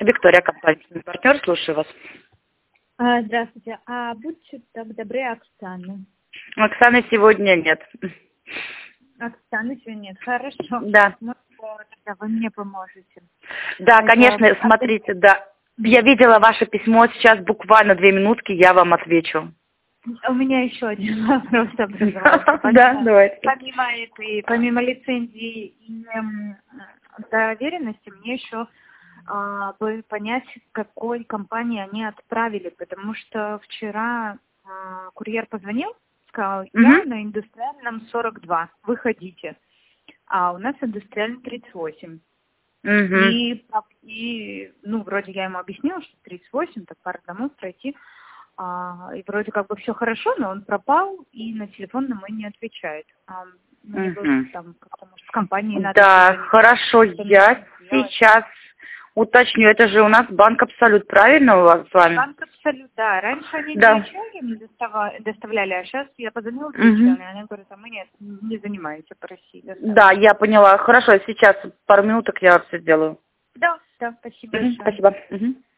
Виктория, компания «Партнер», слушаю вас. Здравствуйте. Будьте так добры, Оксана. Оксаны сегодня нет. Оксаны сегодня нет. Хорошо. Да. Ну, тогда вы мне поможете. Да, конечно, смотрите, да. Я видела ваше письмо, сейчас буквально 2 минутки, я вам отвечу. У меня еще один вопрос образовался. Да, давайте. Помимо лицензии и доверенности, мне еще бы понять, какой компании они отправили, потому что вчера курьер позвонил, сказал, я на индустриальном 42, выходите, а у нас индустриальный 38. И, вроде я ему объяснила, что 38, так пару домов пройти, и вроде как бы все хорошо, но он пропал, и на телефон на мой не отвечает. Мне было там, потому что в компании надо... Да, хорошо, я сейчас уточню, это же у нас банк Абсолют, правильно у вас с вами? Банк Абсолют, да. Раньше они не доставляли, а сейчас я позвонила в и они говорят, мы не занимаемся по России. Да, я поняла. Хорошо, сейчас пару минуток я все сделаю. Да, спасибо большое. Спасибо.